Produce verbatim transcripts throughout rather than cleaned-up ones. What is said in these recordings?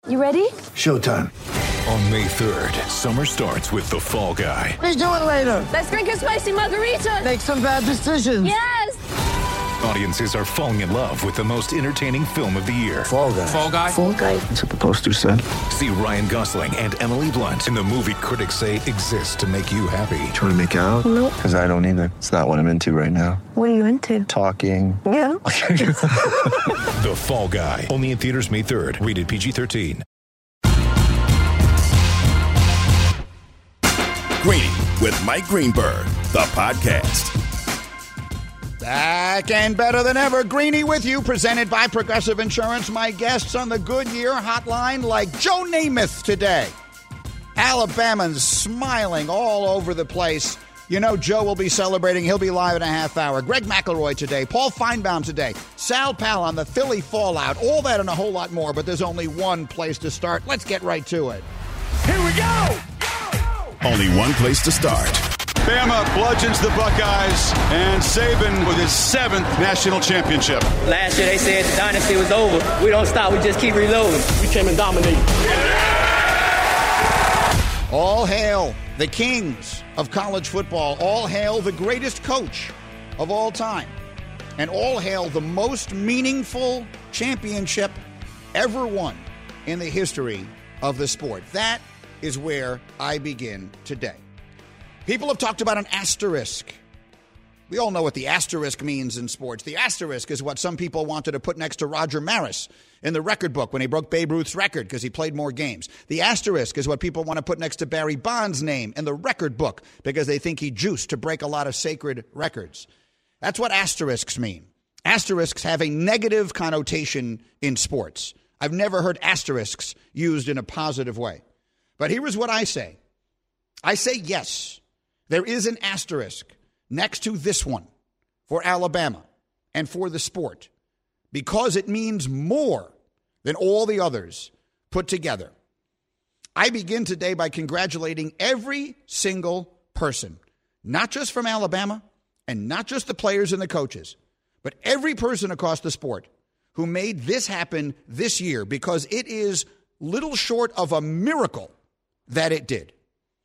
You ready? Showtime. On May third, summer starts with The Fall Guy. Let's do it later. Let's drink a spicy margarita. Make some bad decisions. Yes. Audiences are falling in love with the most entertaining film of the year. Fall Guy. Fall Guy? Fall Guy. That's what the poster said. See Ryan Gosling and Emily Blunt in the movie critics say exists to make you happy. Trying to make it out? Nope. Because I don't either. It's not what I'm into right now. What are you into? Talking. Yeah. The Fall Guy. Only in theaters May third. Rated P G thirteen. Greeny with Mike Greenberg, the podcast. Back and better than ever, Greeny with you, presented by Progressive Insurance. My guests on the Goodyear hotline like Joe Namath today. Alabamans smiling all over the place. You know Joe will be celebrating. He'll be live in a half hour. Greg McElroy today. Paul Feinbaum today. Sal Pal on the Philly fallout. All that and a whole lot more, but there's only one place to start. Let's get right to it. Here we go! Only one place to start. Bama bludgeons the Buckeyes, and Saban with his seventh national championship. Last year they said the dynasty was over. We don't stop, we just keep reloading. We came and dominated. All hail the kings of college football. All hail the greatest coach of all time. And all hail the most meaningful championship ever won in the history of the sport. That is where I begin today. People have talked about an asterisk. We all know what the asterisk means in sports. The asterisk is what some people wanted to put next to Roger Maris in the record book when he broke Babe Ruth's record because he played more games. The asterisk is what people want to put next to Barry Bonds' name in the record book because they think he juiced to break a lot of sacred records. That's what asterisks mean. Asterisks have a negative connotation in sports. I've never heard asterisks used in a positive way. But here is what I say. I say yes, there is an asterisk next to this one for Alabama and for the sport because it means more than all the others put together. I begin today by congratulating every single person, not just from Alabama and not just the players and the coaches, but every person across the sport who made this happen this year because it is little short of a miracle that it did.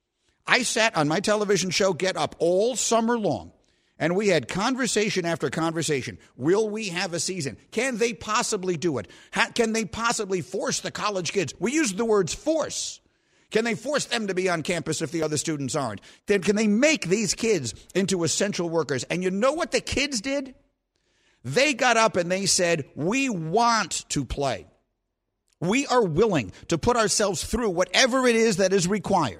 I sat on my television show Get Up all summer long, and we had conversation after conversation. Will we have a season? Can they possibly do it? How, can they possibly force the college kids? We used the words force. Can they force them to be on campus if the other students aren't? Then can they make these kids into essential workers? And you know what the kids did? They got up and they said, we want to play. We are willing to put ourselves through whatever it is that is required.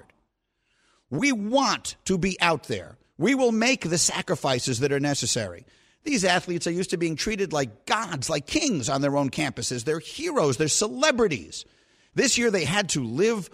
We want to be out there. We will make the sacrifices that are necessary. These athletes are used to being treated like gods, like kings on their own campuses. They're heroes. They're celebrities. This year they had to live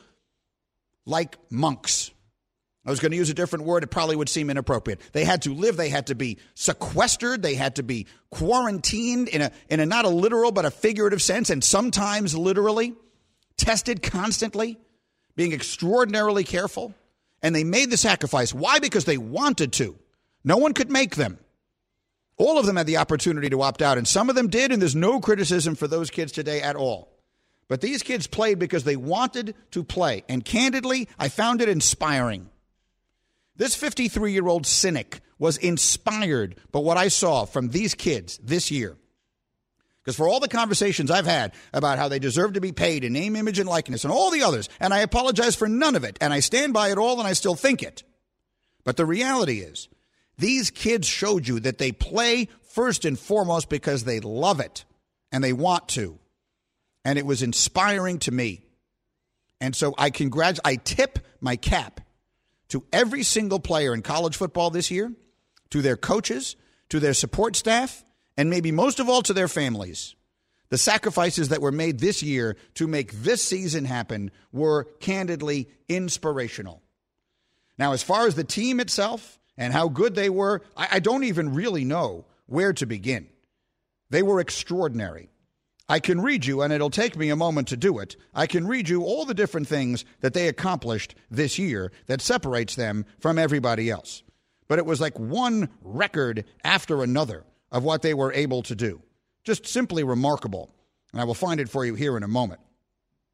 like monks. I was going to use a different word. It probably would seem inappropriate. They had to live. They had to be sequestered. They had to be quarantined in a in a not a literal but a figurative sense, and sometimes literally, tested constantly, being extraordinarily careful. And they made the sacrifice. Why? Because they wanted to. No one could make them. All of them had the opportunity to opt out, and some of them did, and there's no criticism for those kids today at all. But these kids played because they wanted to play. And candidly, I found it inspiring. This fifty-three-year-old cynic was inspired by what I saw from these kids this year. Because for all the conversations I've had about how they deserve to be paid in name, image, and likeness and all the others, and I apologize for none of it, and I stand by it all, and I still think it. But the reality is, these kids showed you that they play first and foremost because they love it, and they want to. And it was inspiring to me. And so I congratulate, I tip my cap to every single player in college football this year, to their coaches, to their support staff, and maybe most of all to their families. The sacrifices that were made this year to make this season happen were candidly inspirational. Now, as far as the team itself and how good they were, I, I don't even really know where to begin. They were extraordinary. I can read you, and it'll take me a moment to do it, I can read you all the different things that they accomplished this year that separates them from everybody else. But it was like one record after another of what they were able to do. Just simply remarkable. And I will find it for you here in a moment.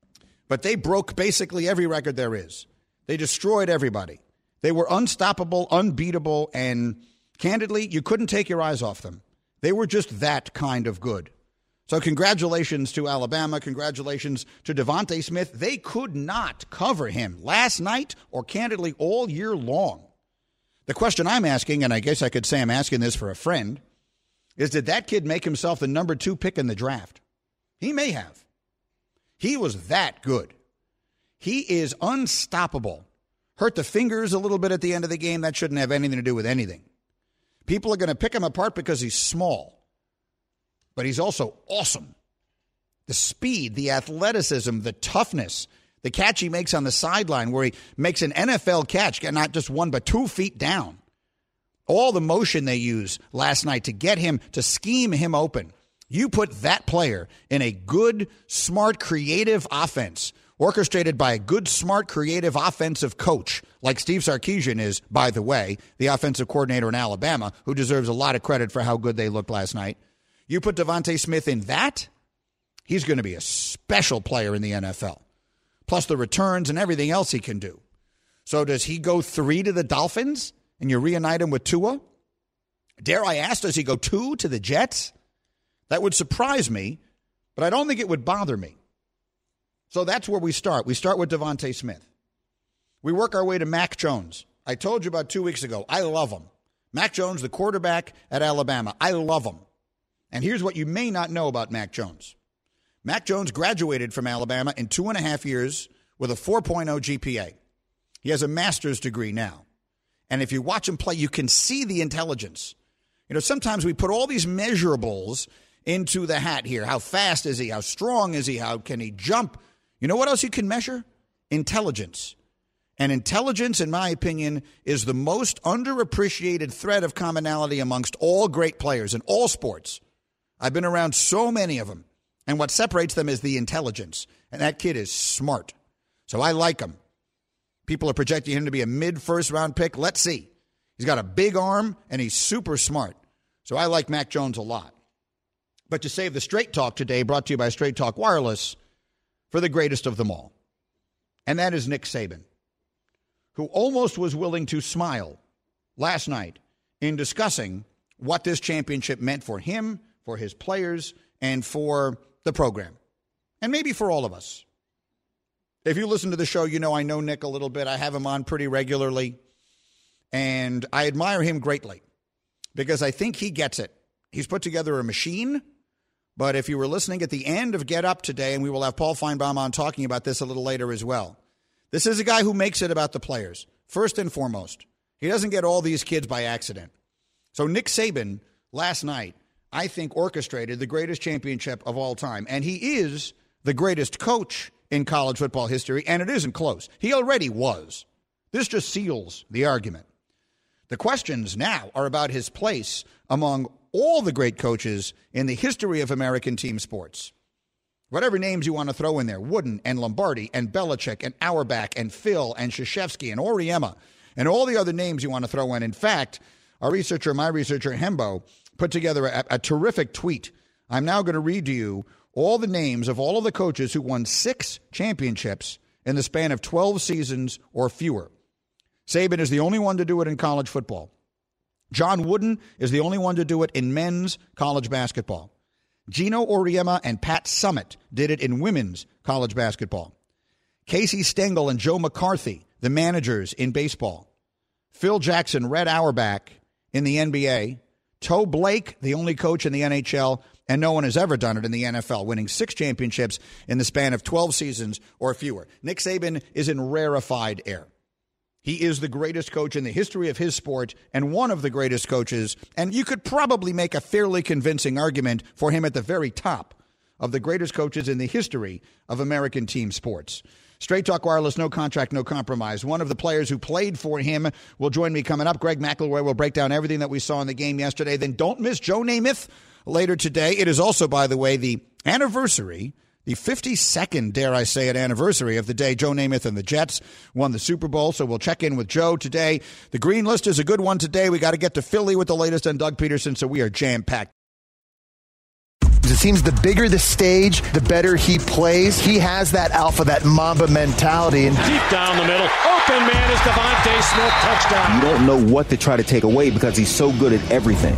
But they broke basically every record there is. They destroyed everybody. They were unstoppable, unbeatable, and candidly, you couldn't take your eyes off them. They were just that kind of good. So congratulations to Alabama. Congratulations to Devontae Smith. They could not cover him last night or candidly all year long. The question I'm asking, and I guess I could say I'm asking this for a friend, is did that kid make himself the number two pick in the draft? He may have. He was that good. He is unstoppable. Hurt the fingers a little bit at the end of the game. That shouldn't have anything to do with anything. People are going to pick him apart because he's small. But he's also awesome. The speed, the athleticism, the toughness, the catch he makes on the sideline where he makes an N F L catch, not just one, but two feet down. All the motion they used last night to get him, to scheme him open. You put that player in a good, smart, creative offense, orchestrated by a good, smart, creative offensive coach, like Steve Sarkisian is, by the way, the offensive coordinator in Alabama, who deserves a lot of credit for how good they looked last night. You put Devontae Smith in that, he's going to be a special player in the N F L. Plus the returns and everything else he can do. So does he go three to the Dolphins and you reunite him with Tua? Dare I ask, does he go two to the Jets? That would surprise me, but I don't think it would bother me. So that's where we start. We start with Devontae Smith. We work our way to Mac Jones. I told you about two weeks ago, I love him. Mac Jones, the quarterback at Alabama. I love him. And here's what you may not know about Mac Jones. Mac Jones graduated from Alabama in two and a half years with a four point oh G P A. He has a master's degree now. And if you watch him play, you can see the intelligence. You know, sometimes we put all these measurables into the hat here. How fast is he? How strong is he? How can he jump? You know what else you can measure? Intelligence. And intelligence, in my opinion, is the most underappreciated thread of commonality amongst all great players in all sports. I've been around so many of them. And what separates them is the intelligence. And that kid is smart. So I like him. People are projecting him to be a mid-first round pick. Let's see. He's got a big arm, and he's super smart. So I like Mac Jones a lot. But to save the Straight Talk today, brought to you by Straight Talk Wireless, for the greatest of them all. And that is Nick Saban, who almost was willing to smile last night in discussing what this championship meant for him, for his players, and for the program. And maybe for all of us. If you listen to the show, you know I know Nick a little bit. I have him on pretty regularly. And I admire him greatly because I think he gets it. He's put together a machine. But if you were listening at the end of Get Up today, and we will have Paul Feinbaum on talking about this a little later as well, this is a guy who makes it about the players, first and foremost. He doesn't get all these kids by accident. So Nick Saban, last night, I think orchestrated the greatest championship of all time. And he is the greatest coach in college football history, and it isn't close. He already was. This just seals the argument. The questions now are about his place among all the great coaches in the history of American team sports. Whatever names you want to throw in there, Wooden and Lombardi and Belichick and Auerbach and Phil and Krzyzewski and Auriemma and all the other names you want to throw in. In fact, our researcher, my researcher, Hembo, put together a, a terrific tweet. I'm now going to read to you all the names of all of the coaches who won six championships in the span of twelve seasons or fewer. Saban is the only one to do it in college football. John Wooden is the only one to do it in men's college basketball. Gino Auriemma and Pat Summitt did it in women's college basketball. Casey Stengel and Joe McCarthy, the managers in baseball. Phil Jackson, Red Auerbach in the N B A. Toe Blake, the only coach in the N H L, and no one has ever done it in the N F L, winning six championships in the span of twelve seasons or fewer. Nick Saban is in rarefied air. He is the greatest coach in the history of his sport and one of the greatest coaches, and you could probably make a fairly convincing argument for him at the very top of the greatest coaches in the history of American team sports. Straight Talk Wireless, no contract, no compromise. One of the players who played for him will join me coming up. Greg McElroy will break down everything that we saw in the game yesterday. Then don't miss Joe Namath later today. It is also, by the way, the anniversary, the fifty-second, dare I say it, anniversary of the day Joe Namath and the Jets won the Super Bowl. So we'll check in with Joe today. The green list is a good one today. We got to get to Philly with the latest on Doug Peterson, so we are jam-packed. It seems the bigger the stage, the better he plays. He has that alpha, that Mamba mentality. And deep down the middle, open man is DeVonta Smith, touchdown. You don't know what to try to take away because he's so good at everything.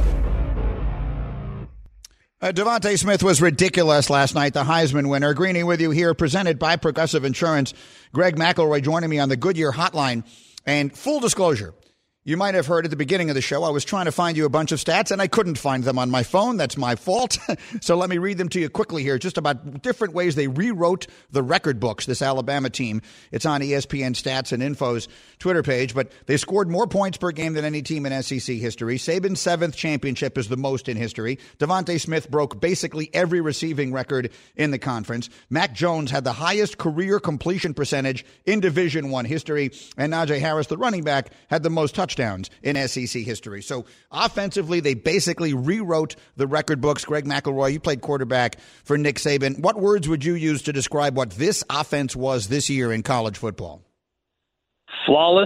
Uh, DeVonta Smith was ridiculous last night, the Heisman winner. Greeny with you here, presented by Progressive Insurance. Greg McElroy joining me on the Goodyear hotline. And full disclosure, you might have heard at the beginning of the show, I was trying to find you a bunch of stats, and I couldn't find them on my phone. That's my fault. So let me read them to you quickly here, just about different ways they rewrote the record books, this Alabama team. It's on E S P N Stats and Info's Twitter page, but they scored more points per game than any team in S E C history. Saban's seventh championship is the most in history. DeVonta Smith broke basically every receiving record in the conference. Mac Jones had the highest career completion percentage in Division One history, and Najee Harris, the running back, had the most touchdowns in S E C history. So offensively, they basically rewrote the record books. Greg McElroy, you played quarterback for Nick Saban. What words would you use to describe what this offense was this year in college football? Flawless,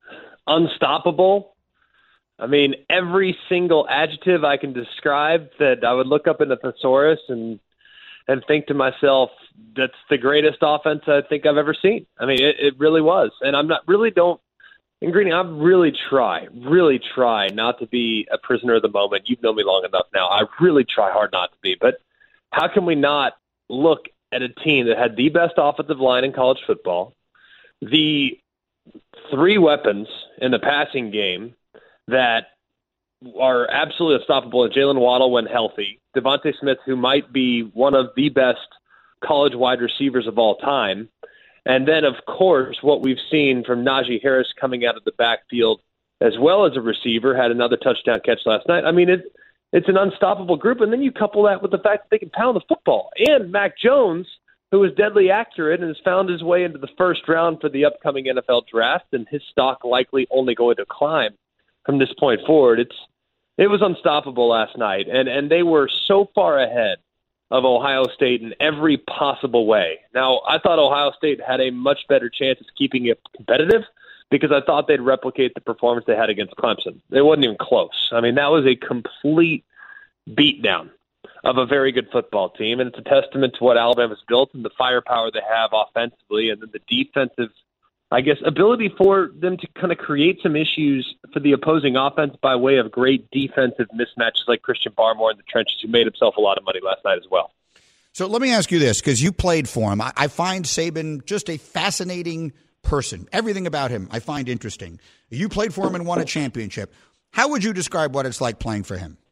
unstoppable. I mean, every single adjective I can describe that I would look up in a thesaurus and and think to myself, that's the greatest offense I think I've ever seen. I mean, it, it really was. And I'm not really don't And Greeny, I really try, really try not to be a prisoner of the moment. You've known me long enough now. I really try hard not to be. But how can we not look at a team that had the best offensive line in college football, the three weapons in the passing game that are absolutely unstoppable, and Jalen Waddle when healthy, DeVonta Smith, who might be one of the best college wide receivers of all time, and then, of course, what we've seen from Najee Harris coming out of the backfield as well as a receiver, had another touchdown catch last night. I mean, it, it's an unstoppable group. And then you couple that with the fact that they can pound the football. And Mac Jones, who is deadly accurate and has found his way into the first round for the upcoming N F L draft, and his stock likely only going to climb from this point forward. It's It was unstoppable last night. And, and they were so far ahead of Ohio State in every possible way. Now, I thought Ohio State had a much better chance of keeping it competitive because I thought they'd replicate the performance they had against Clemson. It wasn't even close. I mean, that was a complete beatdown of a very good football team, and it's a testament to what Alabama's built and the firepower they have offensively, and then the defensive, I guess, ability for them to kind of create some issues for the opposing offense by way of great defensive mismatches like Christian Barmore in the trenches, who made himself a lot of money last night as well. So let me ask you this, because you played for him. I, I find Saban just a fascinating person. Everything about him I find interesting. You played for him and won a championship. How would you describe what it's like playing for him?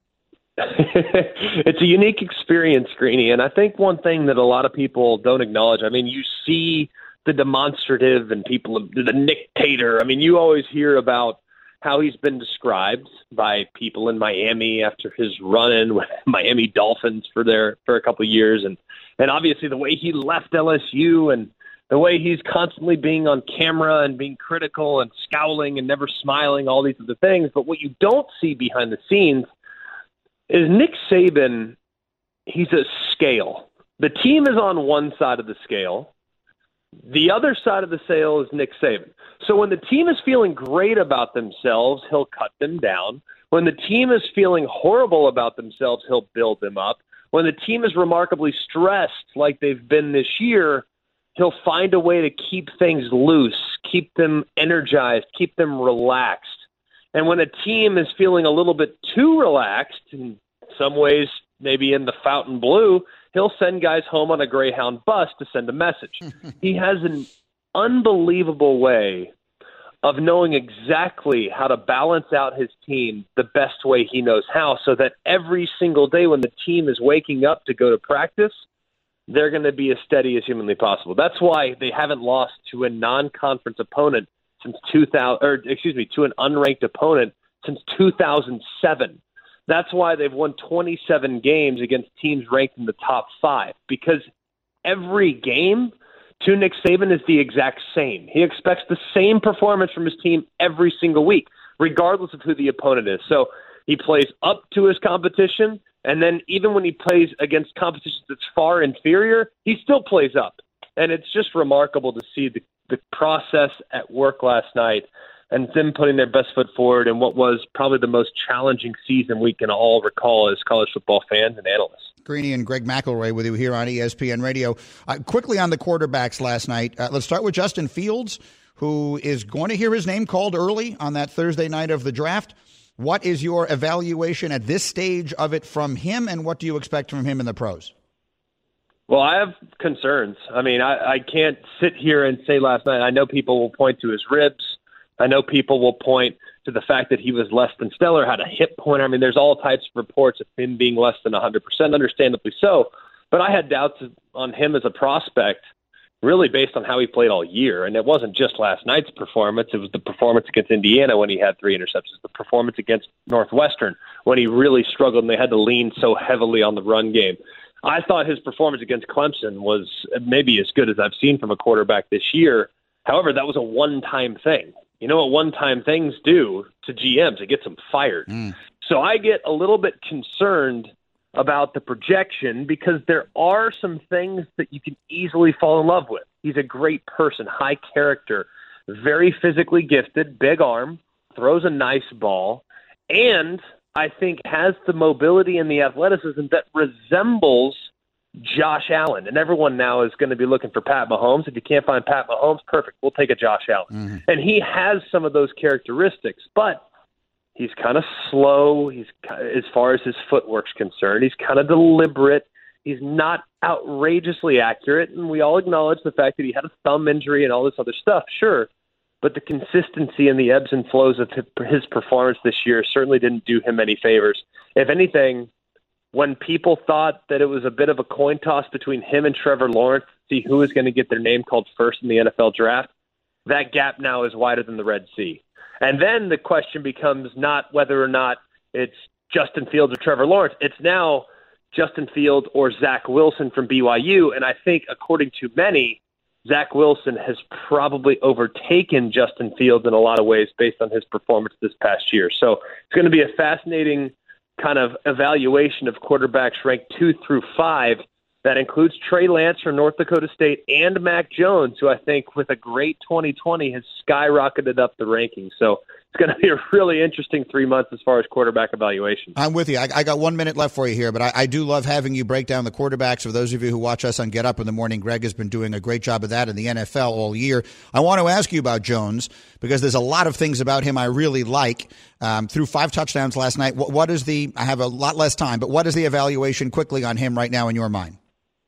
It's a unique experience, Greeny, and I think one thing that a lot of people don't acknowledge, I mean, you see the demonstrative and people, the Nick Tater. I mean, you always hear about how he's been described by people in Miami after his run-in with Miami Dolphins for their for a couple of years, and and obviously the way he left L S U and the way he's constantly being on camera and being critical and scowling and never smiling, all these other things. But what you don't see behind the scenes is Nick Saban. He's a scale. The team is on one side of the scale. The other side of the scale is Nick Saban. So when the team is feeling great about themselves, he'll cut them down. When the team is feeling horrible about themselves, he'll build them up. When the team is remarkably stressed like they've been this year, he'll find a way to keep things loose, keep them energized, keep them relaxed. And when a team is feeling a little bit too relaxed, in some ways maybe in the fountain blue, he'll send guys home on a Greyhound bus to send a message. He has an unbelievable way of knowing exactly how to balance out his team the best way he knows how, so that every single day when the team is waking up to go to practice, they're going to be as steady as humanly possible. That's why they haven't lost to a non-conference opponent since two thousand, or excuse me, to an unranked opponent since two thousand seven. That's why they've won twenty-seven games against teams ranked in the top five, because every game to Nick Saban is the exact same. He expects the same performance from his team every single week, regardless of who the opponent is. So he plays up to his competition, and then even when he plays against competition that's far inferior, he still plays up. And it's just remarkable to see the, the process at work last night and them putting their best foot forward in what was probably the most challenging season we can all recall as college football fans and analysts. Greeny and Greg McElroy with you here on E S P N Radio. Uh, quickly on the quarterbacks last night, uh, let's start with Justin Fields, who is going to hear his name called early on that Thursday night of the draft. What is your evaluation at this stage of it from him, and what do you expect from him in the pros? Well, I have concerns. I mean, I, I can't sit here and say last night, I know people will point to his ribs. I know people will point to the fact that he was less than stellar, had a hip pointer. I mean, there's all types of reports of him being less than one hundred percent, understandably so. But I had doubts on him as a prospect, really based on how he played all year. And it wasn't just last night's performance. It was the performance against Indiana when he had three interceptions, the performance against Northwestern when he really struggled and they had to lean so heavily on the run game. I thought his performance against Clemson was maybe as good as I've seen from a quarterback this year. However, that was a one-time thing. You know what one-time things do to G Ms? It gets them fired. Mm. So I get a little bit concerned about the projection because there are some things that you can easily fall in love with. He's a great person, high character, very physically gifted, big arm, throws a nice ball, and I think has the mobility and the athleticism that resembles Josh Allen. And everyone now is going to be looking for Pat Mahomes. If you can't find Pat Mahomes, perfect. We'll take a Josh Allen. Mm-hmm. And he has some of those characteristics, but he's kind of slow. He's, as far as his footwork's concerned, he's kind of deliberate. He's not outrageously accurate. And we all acknowledge the fact that he had a thumb injury and all this other stuff. Sure. But the consistency and the ebbs and flows of his performance this year certainly didn't do him any favors. If anything, when people thought that it was a bit of a coin toss between him and Trevor Lawrence to see who was going to get their name called first in the N F L draft, that gap now is wider than the Red Sea. And then the question becomes not whether or not it's Justin Fields or Trevor Lawrence. It's now Justin Fields or Zach Wilson from B Y U. And I think, according to many, Zach Wilson has probably overtaken Justin Fields in a lot of ways based on his performance this past year. So it's going to be a fascinating kind of evaluation of quarterbacks ranked two through five. That includes Trey Lance from North Dakota State and Mac Jones, who I think with a great twenty twenty has skyrocketed up the rankings. So it's going to be a really interesting three months as far as quarterback evaluation. I'm with you. I, I got one minute left for you here, but I, I do love having you break down the quarterbacks. For those of you who watch us on Get Up in the Morning, Greg has been doing a great job of that in the N F L all year. I want to ask you about Jones because there's a lot of things about him I really like. Um, threw five touchdowns last night. What, what is the – I have a lot less time, but what is the evaluation quickly on him right now in your mind?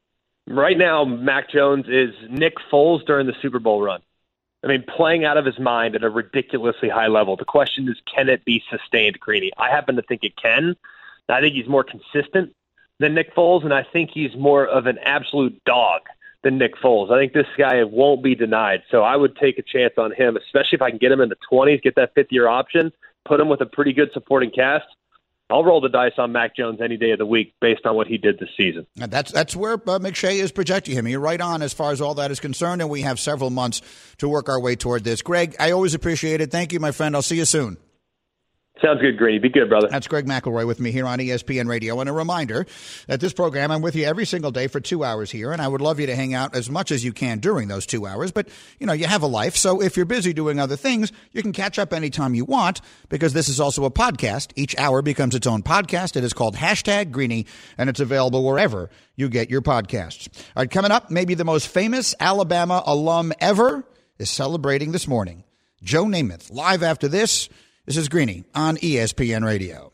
Right now, Mac Jones is Nick Foles during the Super Bowl run. I mean, playing out of his mind at a ridiculously high level. The question is, can it be sustained, Greeny? I happen to think it can. I think he's more consistent than Nick Foles, and I think he's more of an absolute dog than Nick Foles. I think this guy won't be denied, so I would take a chance on him, especially if I can get him in the twenties, get that fifth-year option, put him with a pretty good supporting cast. I'll roll the dice on Mac Jones any day of the week based on what he did this season. And that's that's where uh, McShay is projecting him. You're right on as far as all that is concerned, and we have several months to work our way toward this. Greg, I always appreciate it. Thank you, my friend. I'll see you soon. Sounds good, Greeny. Be good, brother. That's Greg McElroy with me here on E S P N Radio. And a reminder that this program, I'm with you every single day for two hours here, and I would love you to hang out as much as you can during those two hours. But, you know, you have a life, so if you're busy doing other things, you can catch up anytime you want because this is also a podcast. Each hour becomes its own podcast. It is called Hashtag Greeny, and it's available wherever you get your podcasts. All right, coming up, maybe the most famous Alabama alum ever is celebrating this morning. Joe Namath, live after this. This is Greeny on E S P N Radio.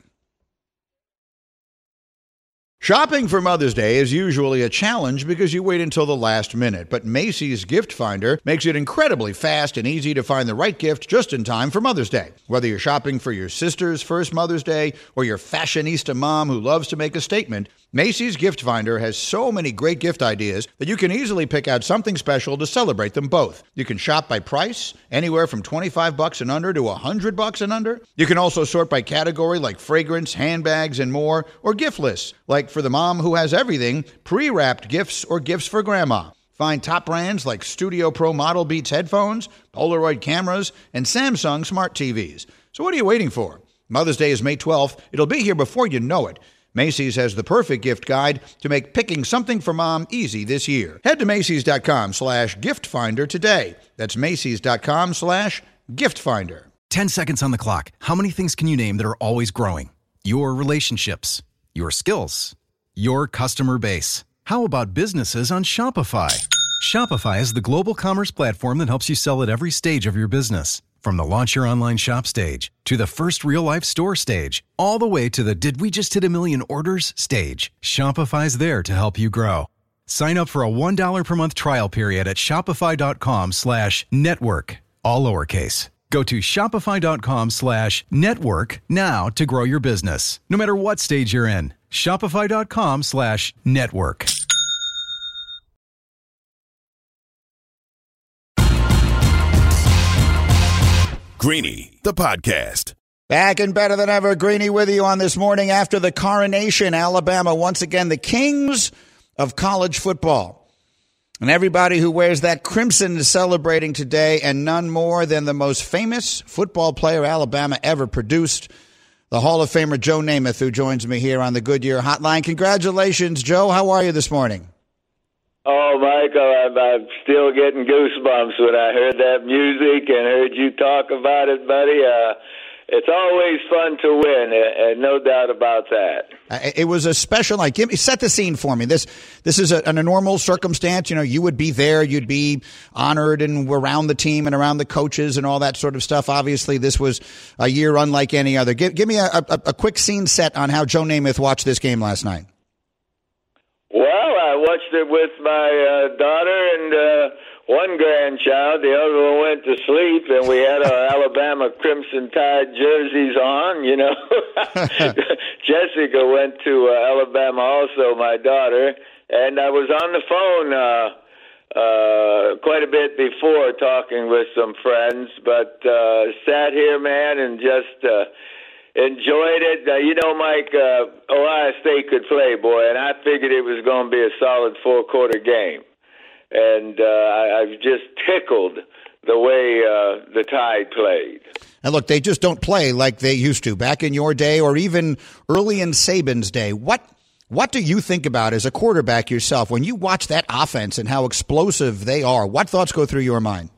Shopping for Mother's Day is usually a challenge because you wait until the last minute, but Macy's Gift Finder makes it incredibly fast and easy to find the right gift just in time for Mother's Day. Whether you're shopping for your sister's first Mother's Day or your fashionista mom who loves to make a statement, Macy's Gift Finder has so many great gift ideas that you can easily pick out something special to celebrate them both. You can shop by price, anywhere from twenty-five bucks and under to one hundred bucks and under. You can also sort by category like fragrance, handbags, and more, or gift lists, like for the mom who has everything, pre-wrapped gifts or gifts for grandma. Find top brands like Studio Pro Model Beats headphones, Polaroid cameras, and Samsung smart T Vs. So what are you waiting for? Mother's Day is May twelfth. It'll be here before you know it. Macy's has the perfect gift guide to make picking something for mom easy this year. Head to Macy's.com slash gift finder today. That's Macy's.com slash gift finder. ten seconds on the clock. How many things can you name that are always growing? Your relationships, your skills, your customer base. How about businesses on Shopify? Shopify is the global commerce platform that helps you sell at every stage of your business. From the launch your online shop stage to the first real life store stage, all the way to the did we just hit a million orders stage. Shopify's there to help you grow. Sign up for a one dollar per month trial period at shopify.com slash network, all lowercase. Go to shopify.com slash network now to grow your business, no matter what stage you're in. Shopify.com slash network. Greeny, the podcast. Back and better than ever, Greeny with you on this morning after the coronation. Alabama, once again, the kings of college football. And everybody who wears that crimson is celebrating today, and none more than the most famous football player Alabama ever produced, the Hall of Famer Joe Namath, who joins me here on the Goodyear Hotline. Congratulations, Joe. How are you this morning? Oh, Michael, I'm, I'm still getting goosebumps when I heard that music and heard you talk about it, buddy. Uh, it's always fun to win, and no doubt about that. Uh, it was a special night. Give me, set the scene for me. This this is a, an, a normal circumstance. You know, you would be there. You'd be honored and around the team and around the coaches and all that sort of stuff. Obviously, this was a year unlike any other. Give, give me a, a, a quick scene set on how Joe Namath watched this game last night. Well, I watched it with my uh, daughter and uh, one grandchild. The other one went to sleep, and we had our Alabama Crimson Tide jerseys on, you know. Jessica went to uh, Alabama also, my daughter, and I was on the phone uh, uh, quite a bit before talking with some friends, but uh, sat here, man, and just uh, enjoyed it. Uh, you know, Mike, uh, Ohio State could play, boy, and I figured it was going to be a solid four-quarter game. And uh, I, I've just tickled the way uh, the Tide played. And look, they just don't play like they used to back in your day or even early in Saban's day. What what do you think about as a quarterback yourself when you watch that offense and how explosive they are? What thoughts go through your mind?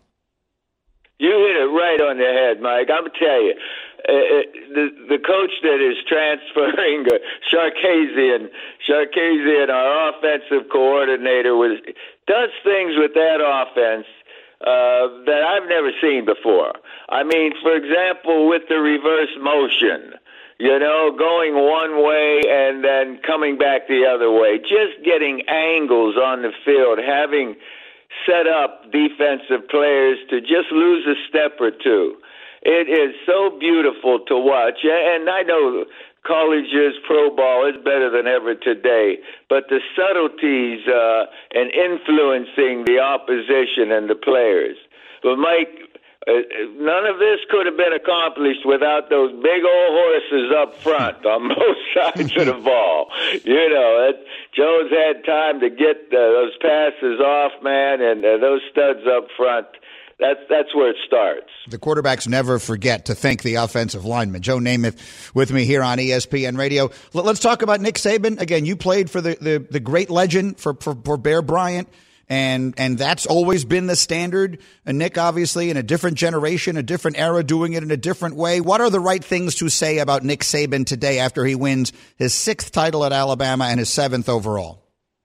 You hit it right on the head, Mike. I'm going to tell you. Uh, the the coach that is transferring, uh, Sarkisian, Sarkisian, our offensive coordinator, was does things with that offense uh, that I've never seen before. I mean, for example, with the reverse motion, you know, going one way and then coming back the other way, just getting angles on the field, having set up defensive players to just lose a step or two. It is so beautiful to watch, and I know colleges, pro ball is better than ever today, but the subtleties uh, and influencing the opposition and the players. But, Mike, uh, none of this could have been accomplished without those big old horses up front on both sides of the ball. You know, it, Joe's had time to get uh, those passes off, man, and uh, those studs up front. That's that's where it starts. The quarterbacks never forget to thank the offensive lineman. Joe Namath with me here on E S P N Radio. Let's talk about Nick Saban. Again, you played for the, the, the great legend, for, for, for Bear Bryant, and and that's always been the standard. And Nick, obviously, in a different generation, a different era, doing it in a different way. What are the right things to say about Nick Saban today after he wins his sixth title at Alabama and his seventh overall?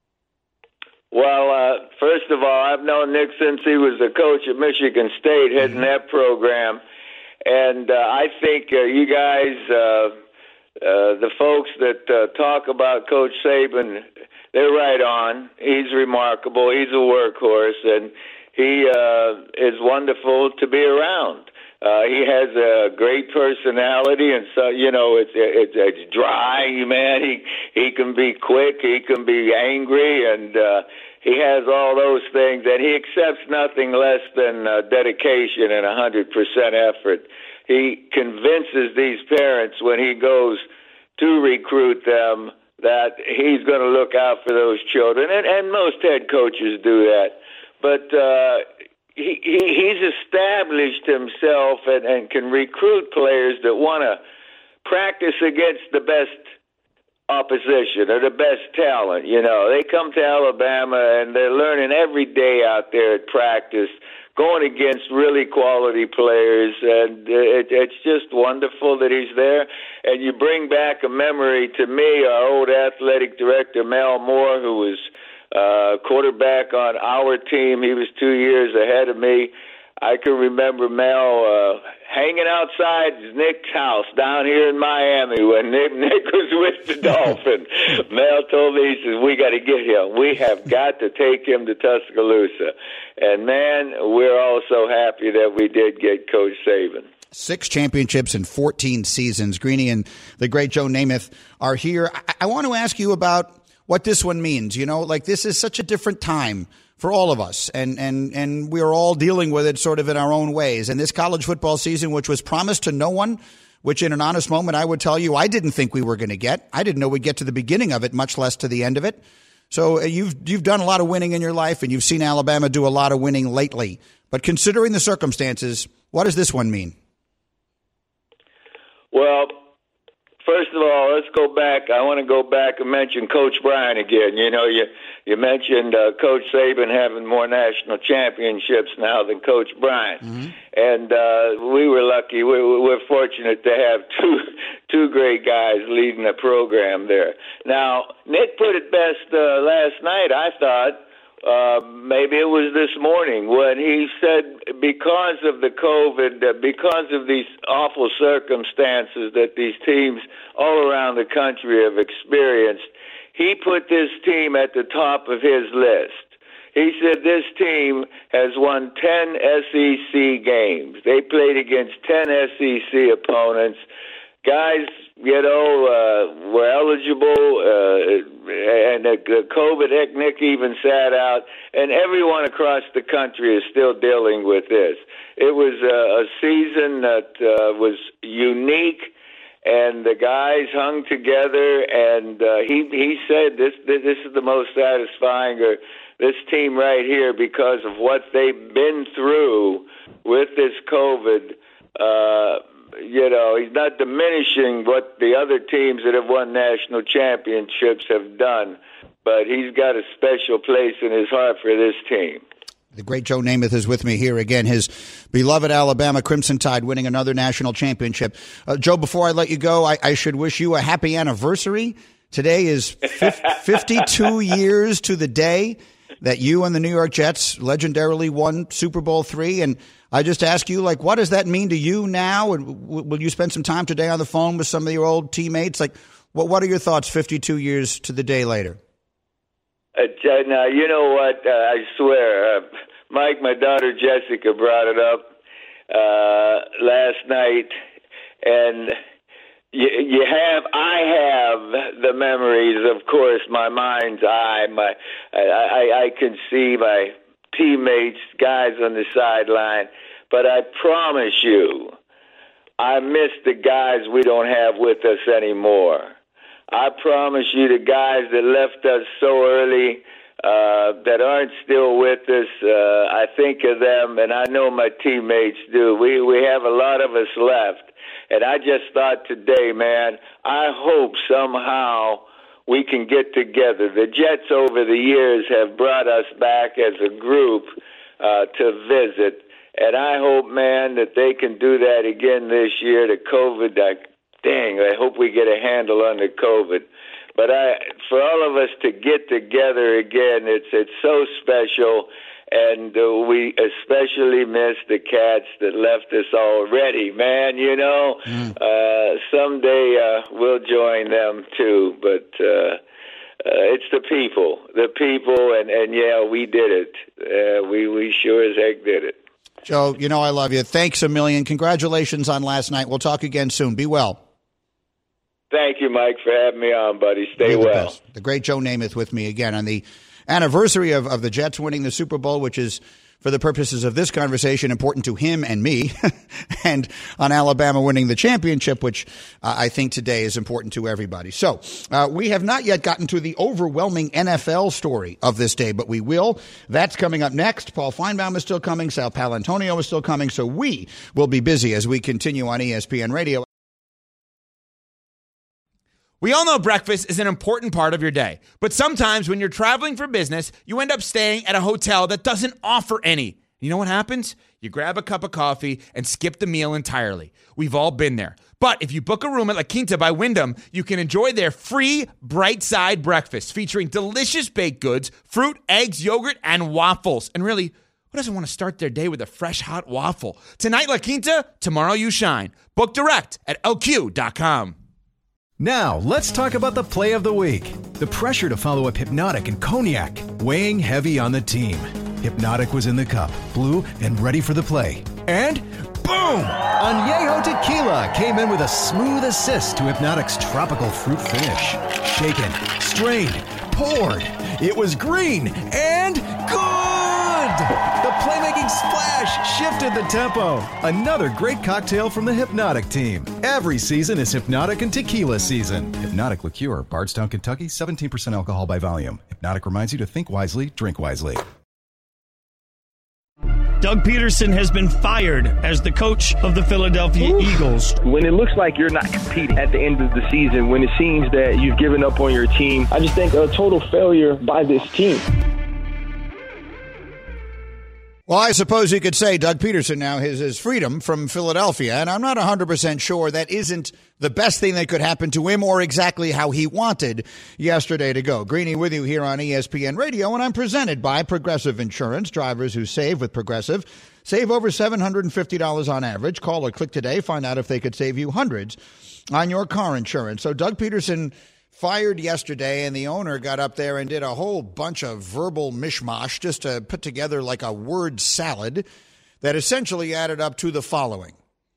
Well, uh, first of all, I've known Nick since he was a coach at Michigan State, heading mm-hmm. that program. And uh, I think uh, you guys, uh, uh, the folks that uh, talk about Coach Saban, they're right on. He's remarkable. He's a workhorse, and he uh, is wonderful to be around. Uh, he has a great personality, and so you know it's it's, it's dry, man. He he can be quick, he can be angry, and uh, he has all those things. And he accepts nothing less than uh, dedication and a hundred percent effort. He convinces these parents when he goes to recruit them that he's going to look out for those children, and, and most head coaches do that. But uh, He, he he's established himself and, and can recruit players that want to practice against the best opposition or the best talent. You know, they come to Alabama and they're learning every day out there at practice going against really quality players, and it, it's just wonderful that he's there. And you bring back a memory to me, our old athletic director, Mel Moore, who was uh, quarterback on our team. He was two years ahead of me. I can remember Mel uh, hanging outside Nick's house down here in Miami when Nick, Nick was with the Dolphins. Mel told me, he says, we got to get him. We have got to take him to Tuscaloosa. And, man, we're all so happy that we did get Coach Saban. Six championships in fourteen seasons. Greeny and the great Joe Namath are here. I, I want to ask you about what this one means. You know, like this is such a different time for all of us, and, and, and we are all dealing with it sort of in our own ways. And this college football season, which was promised to no one, which in an honest moment I would tell you I didn't think we were going to get. I didn't know we'd get to the beginning of it, much less to the end of it. So you've you've done a lot of winning in your life, and you've seen Alabama do a lot of winning lately. But considering the circumstances, what does this one mean? Well, first of all, let's go back. I want to go back and mention Coach Bryant again. You know, you you mentioned uh, Coach Saban having more national championships now than Coach Bryant. Mm-hmm. And uh, we were lucky. We, we're fortunate to have two two great guys leading the program there. Now, Nick put it best uh, last night, I thought. Uh, maybe it was this morning when he said because of the COVID, uh, because of these awful circumstances that these teams all around the country have experienced, he put this team at the top of his list. He said this team has won ten S E C games. They played against ten S E C opponents. Guys, you know, uh, were eligible, uh, and the, the COVID, heck, Nick even sat out, and everyone across the country is still dealing with this. It was a, a season that uh, was unique, and the guys hung together, and uh, he he said this this is the most satisfying, or this team right here, because of what they've been through with this COVID. Uh, You know, he's not diminishing what the other teams that have won national championships have done, but he's got a special place in his heart for this team. The great Joe Namath is with me here again, his beloved Alabama Crimson Tide winning another national championship. Uh, Joe, before I let you go, I, I should wish you a happy anniversary. Today is fifty-two years to the day that you and the New York Jets legendarily won Super Bowl three, and I just ask you, like, what does that mean to you now? And w- will you spend some time today on the phone with some of your old teammates? Like, what what are your thoughts fifty-two years to the day later? Uh, now, you know what? Uh, I swear, uh, Mike, my daughter Jessica brought it up uh, last night, and you, you have, I have the memories, of course, my mind's eye. My, I, I, I can see my teammates, guys on the sideline, but I promise you, I miss the guys we don't have with us anymore. I promise you, the guys that left us so early, uh, that aren't still with us, uh, I think of them, and I know my teammates do. We we have a lot of us left, and I just thought today, man, I hope somehow we can get together. The Jets over the years have brought us back as a group uh, to visit, and I hope, man, that they can do that again this year. The COVID, I, dang, I hope we get a handle on the COVID. But I, for all of us to get together again, it's it's so special, and uh, we especially miss the cats that left us already, man. You know, mm. uh, someday uh, we'll join them too, but uh, uh, it's the people, the people, and, and yeah, we did it. Uh, we, we sure as heck did it. Joe, you know I love you. Thanks a million. Congratulations on last night. We'll talk again soon. Be well. Thank you, Mike, for having me on, buddy. Stay You're the well. Best. The great Joe Namath with me again on the anniversary of, of the Jets winning the Super Bowl, which is, for the purposes of this conversation, important to him and me, and on Alabama winning the championship, which uh, I think today is important to everybody. So uh, we have not yet gotten to the overwhelming N F L story of this day, but we will. That's coming up next. Paul Feinbaum is still coming. Sal Palantonio is still coming. So we will be busy as we continue on E S P N Radio. We all know breakfast is an important part of your day, but sometimes when you're traveling for business, you end up staying at a hotel that doesn't offer any. You know what happens? You grab a cup of coffee and skip the meal entirely. We've all been there. But if you book a room at La Quinta by Wyndham, you can enjoy their free Bright Side breakfast featuring delicious baked goods, fruit, eggs, yogurt, and waffles. And really, who doesn't want to start their day with a fresh, hot waffle? Tonight, La Quinta, tomorrow you shine. Book direct at L Q dot com. Now, let's talk about the play of the week. The pressure to follow up Hypnotic and Cognac, weighing heavy on the team. Hypnotic was in the cup, blue, and ready for the play. And boom! Añejo Tequila came in with a smooth assist to Hypnotic's tropical fruit finish. Shaken, strained, poured. It was green and good! The playmaking splash shifted the tempo. Another great cocktail from the Hypnotic team. Every season is Hypnotic and Tequila season. Hypnotic Liqueur, Bardstown, Kentucky, seventeen percent alcohol by volume. Hypnotic reminds you to think wisely, drink wisely. Doug Peterson has been fired as the coach of the Philadelphia Ooh. Eagles. When it looks like you're not competing at the end of the season, when it seems that you've given up on your team, I just think a total failure by this team. Well, I suppose you could say Doug Peterson now has his freedom from Philadelphia, and I'm not one hundred percent sure that isn't the best thing that could happen to him or exactly how he wanted yesterday to go. Greeny with you here on E S P N Radio, and I'm presented by Progressive Insurance. Drivers who save with Progressive save over seven hundred fifty dollars on average. Call or click today. Find out if they could save you hundreds on your car insurance. So Doug Peterson fired yesterday, and the owner got up there and did a whole bunch of verbal mishmash just to put together like a word salad that essentially added up to the following.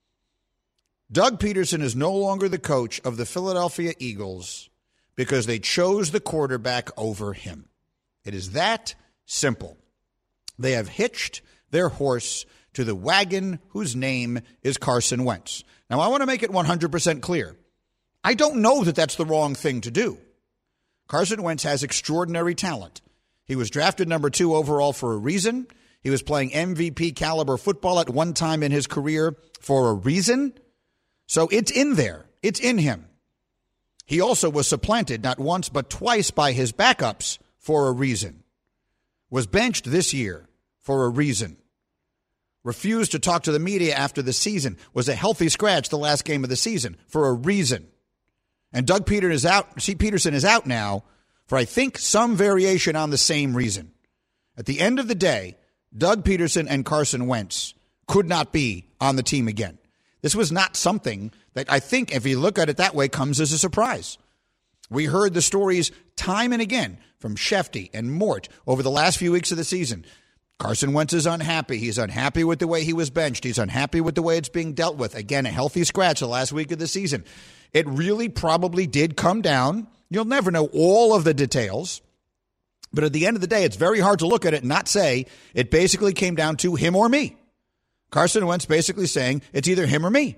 Doug Peterson is no longer the coach of the Philadelphia Eagles because they chose the quarterback over him. It is that simple. They have hitched their horse to the wagon whose name is Carson Wentz. Now, I want to make it one hundred percent clear. I don't know that that's the wrong thing to do. Carson Wentz has extraordinary talent. He was drafted number two overall for a reason. He was playing M V P caliber football at one time in his career for a reason. So it's in there. It's in him. He also was supplanted not once but twice by his backups for a reason. Was benched this year for a reason. Refused to talk to the media after the season. Was a healthy scratch the last game of the season for a reason. And Doug Peter is out. See, Peterson is out now for, I think, some variation on the same reason. At the end of the day, Doug Peterson and Carson Wentz could not be on the team again. This was not something that I think, if you look at it that way, comes as a surprise. We heard the stories time and again from Shefty and Mort over the last few weeks of the season. Carson Wentz is unhappy. He's unhappy with the way he was benched. He's unhappy with the way it's being dealt with. Again, a healthy scratch the last week of the season. It really probably did come down. You'll never know all of the details. But at the end of the day, it's very hard to look at it and not say it basically came down to him or me. Carson Wentz basically saying it's either him or me.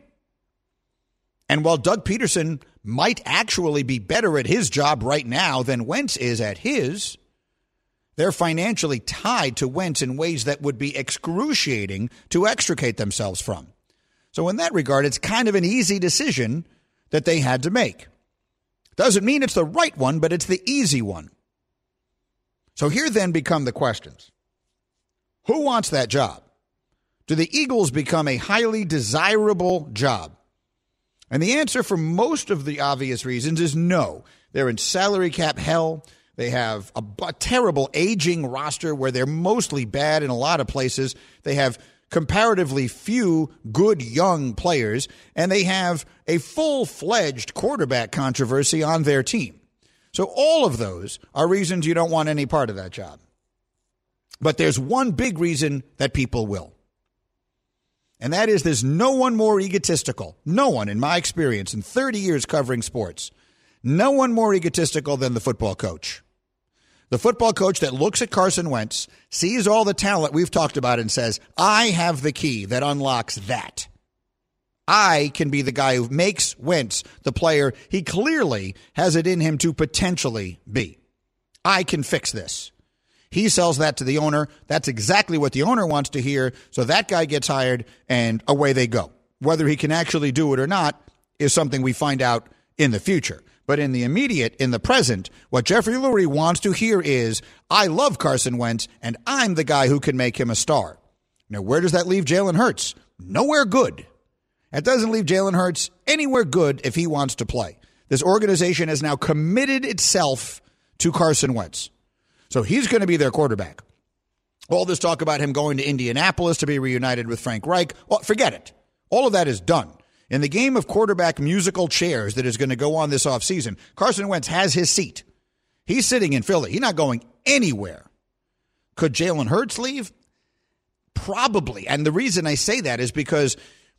And while Doug Peterson might actually be better at his job right now than Wentz is at his, they're financially tied to Wentz in ways that would be excruciating to extricate themselves from. So in that regard, it's kind of an easy decision that they had to make. Doesn't mean it's the right one, but it's the easy one. So here then become the questions. Who wants that job? Do the Eagles become a highly desirable job? And the answer for most of the obvious reasons is no. They're in salary cap hell. They have a, a terrible aging roster where they're mostly bad in a lot of places. They have comparatively few good young players, and they have a full-fledged quarterback controversy on their team. So all of those are reasons you don't want any part of that job. But there's one big reason that people will. And that is there's no one more egotistical, no one in my experience in thirty years covering sports, no one more egotistical than the football coach. The football coach that looks at Carson Wentz, sees all the talent we've talked about and says, I have the key that unlocks that. I can be the guy who makes Wentz the player he clearly has it in him to potentially be. I can fix this. He sells that to the owner. That's exactly what the owner wants to hear. So that guy gets hired and away they go. Whether he can actually do it or not is something we find out in the future. But in the immediate, in the present, what Jeffrey Lurie wants to hear is, I love Carson Wentz, and I'm the guy who can make him a star. Now, where does that leave Jalen Hurts? Nowhere good. That doesn't leave Jalen Hurts anywhere good if he wants to play. This organization has now committed itself to Carson Wentz. So he's going to be their quarterback. All this talk about him going to Indianapolis to be reunited with Frank Reich, well, forget it. All of that is done. In the game of quarterback musical chairs that is going to go on this offseason, Carson Wentz has his seat. He's sitting in Philly. He's not going anywhere. Could Jalen Hurts leave? Probably. And the reason I say that is because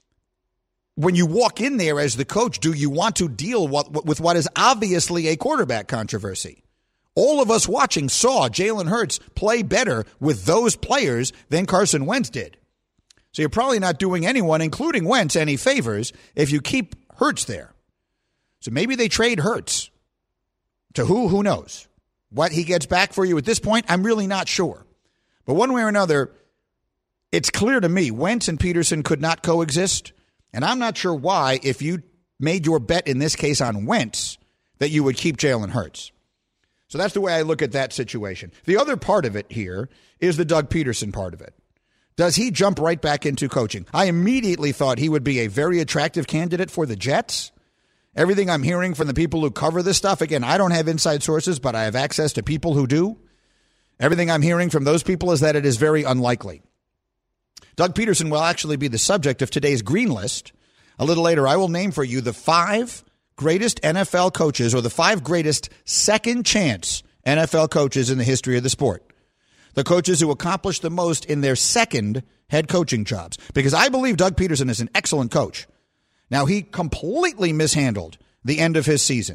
when you walk in there as the coach, do you want to deal with what is obviously a quarterback controversy? All of us watching saw Jalen Hurts play better with those players than Carson Wentz did. So you're probably not doing anyone, including Wentz, any favors if you keep Hurts there. So maybe they trade Hurts. To who? Who knows? What he gets back for you at this point, I'm really not sure. But one way or another, it's clear to me Wentz and Peterson could not coexist. And I'm not sure why, if you made your bet in this case on Wentz, that you would keep Jalen Hurts. So that's the way I look at that situation. The other part of it here is the Doug Peterson part of it. Does he jump right back into coaching? I immediately thought he would be a very attractive candidate for the Jets. Everything I'm hearing from the people who cover this stuff, again, I don't have inside sources, but I have access to people who do. Everything I'm hearing from those people is that it is very unlikely. Doug Peterson will actually be the subject of today's Green List. A little later, I will name for you the five greatest N F L coaches or the five greatest second chance N F L coaches in the history of the sport. The coaches who accomplished the most in their second head coaching jobs. Because I believe Doug Peterson is an excellent coach. Now, he completely mishandled the end of his season.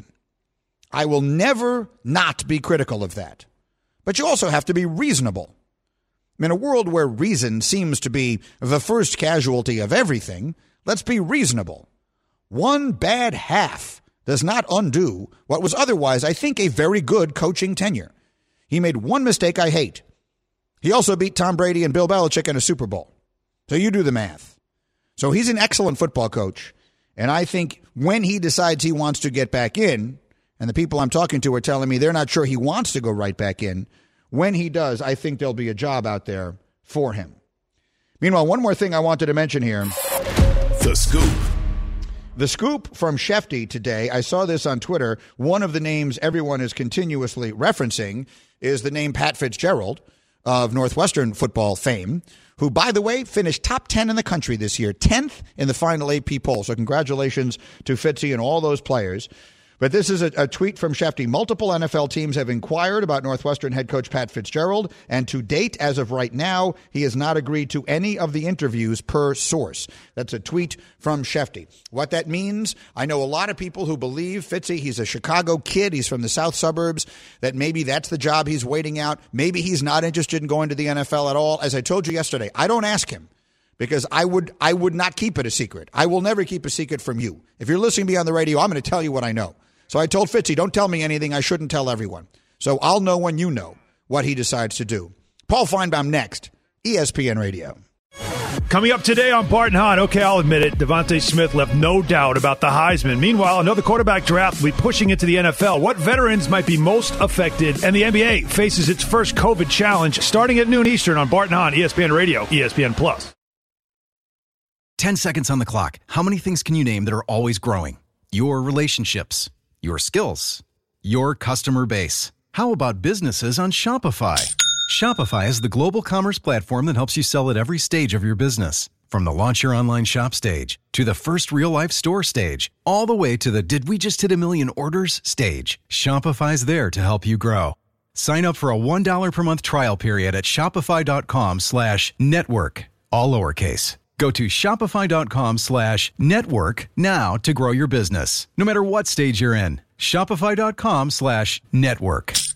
I will never not be critical of that. But you also have to be reasonable. In a world where reason seems to be the first casualty of everything, let's be reasonable. One bad half does not undo what was otherwise, I think, a very good coaching tenure. He made one mistake I hate. He also beat Tom Brady and Bill Belichick in a Super Bowl. So you do the math. So he's an excellent football coach. And I think when he decides he wants to get back in, and the people I'm talking to are telling me they're not sure he wants to go right back in, when he does, I think there'll be a job out there for him. Meanwhile, one more thing I wanted to mention here. The Scoop. The Scoop from Shefty today. I saw this on Twitter. One of the names everyone is continuously referencing is the name Pat Fitzgerald of Northwestern football fame, who, by the way, finished top ten in the country this year, tenth in the final A P poll. So congratulations to Fitzy and all those players. But this is a, a tweet from Shefty. Multiple N F L teams have inquired about Northwestern head coach Pat Fitzgerald, and to date, as of right now, he has not agreed to any of the interviews per source. That's a tweet from Shefty. What that means, I know a lot of people who believe Fitzy, he's a Chicago kid, he's from the south suburbs, that maybe that's the job he's waiting out. Maybe he's not interested in going to the N F L at all. As I told you yesterday, I don't ask him. Because I would I would not keep it a secret. I will never keep a secret from you. If you're listening to me on the radio, I'm going to tell you what I know. So I told Fitzy, don't tell me anything I shouldn't tell everyone. So I'll know when you know what he decides to do. Paul Feinbaum next, E S P N Radio. Coming up today on Bart and Hahn, okay, I'll admit it, Devontae Smith left no doubt about the Heisman. Meanwhile, another quarterback draft will be pushing into the N F L. What veterans might be most affected? And the N B A faces its first COVID challenge starting at noon Eastern on Bart and Hahn, E S P N Radio, E S P N Plus. Ten seconds on the clock. How many things can you name that are always growing? Your relationships, your skills, your customer base. How about businesses on Shopify? Shopify is the global commerce platform that helps you sell at every stage of your business. From the launch your online shop stage, to the first real-life store stage, all the way to the did we just hit a million orders stage. Shopify's there to help you grow. Sign up for a one dollar per month trial period at shopify.com slash network, all lowercase. Go to shopify.com slash network now to grow your business, no matter what stage you're in. Shopify.com slash network.